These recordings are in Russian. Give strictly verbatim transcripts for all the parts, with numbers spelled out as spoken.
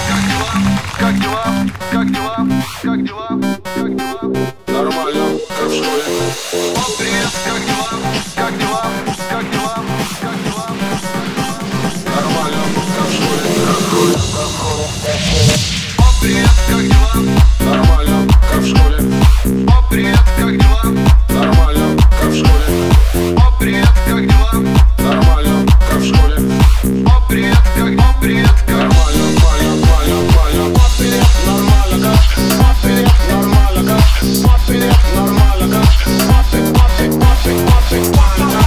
Как дела? Как дела? Как дела? Как дела? Нормально, как в школе. О, привет, как дела? Как дела? Как дела? Как дела? Нормально, как в школе. Как в школе, как в школе. О, привет, как дела? Нормально, как в школе. О, привет, как дела? Нормально, как в школе. О, привет, как дела? Нормально, как в школе. О, привет, как, о, привет, как Нормально, нормально, нормально, нормально. О, привет, нормально, как. О, привет, нормально, как. О, привет, нормально, как. О, ты, о, ты, о, ты, о, ты, нормально.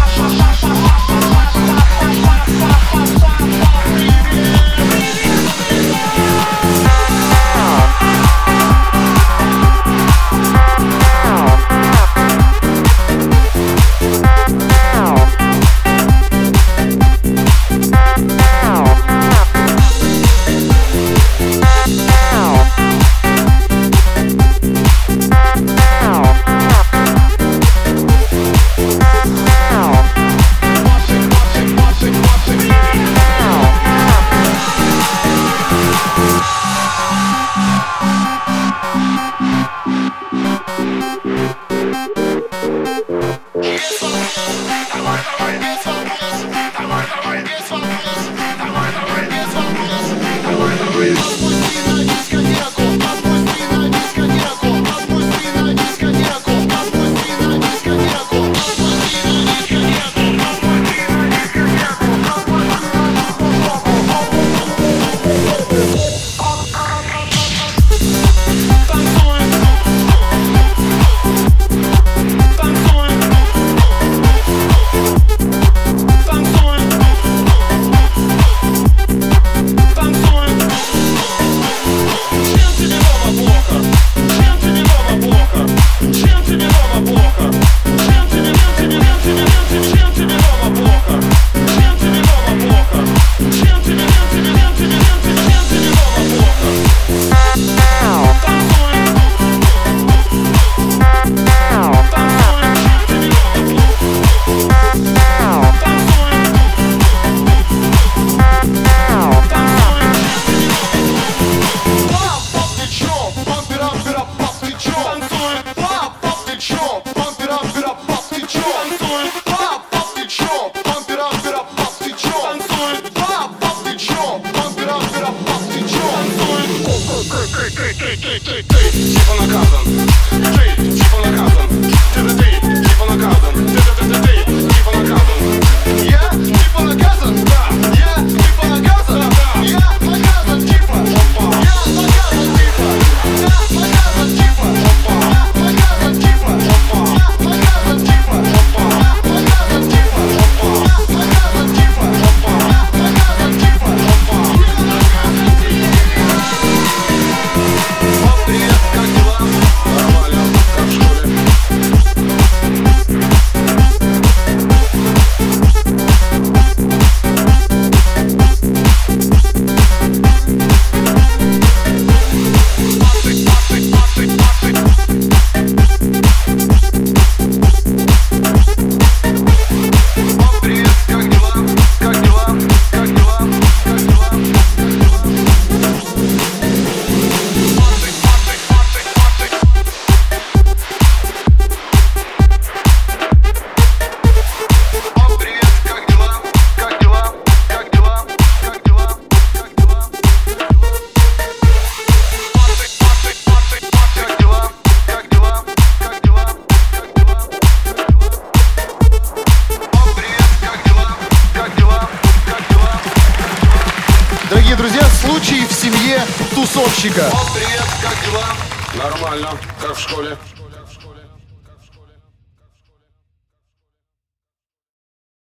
Типа наказан, ты, типа наказан, ты, ты, типа наказан, ты, ты, ты, типа наказан. Я типа наказан? Да, Я типа наказан? да, Я наказан типа? опа, Я наказан типа? Я наказан типа? Я наказан типа? Я наказан типа? Я наказан типа? Я наказан типа? Я наказан типа? О, привет, как дела? нормально, как в школе. О, привет, как дела? Как дела? Как дела? Как дела? О, привет, как дела? Как дела? Как дела? Как дела? Как дела? Как дела? Как дела? Как дела? Как дела? О, привет, как дела? Как дела? Как дела? Дорогие друзья, случай в семье тусовщика. О, привет, как дела? Нормально, как в школе.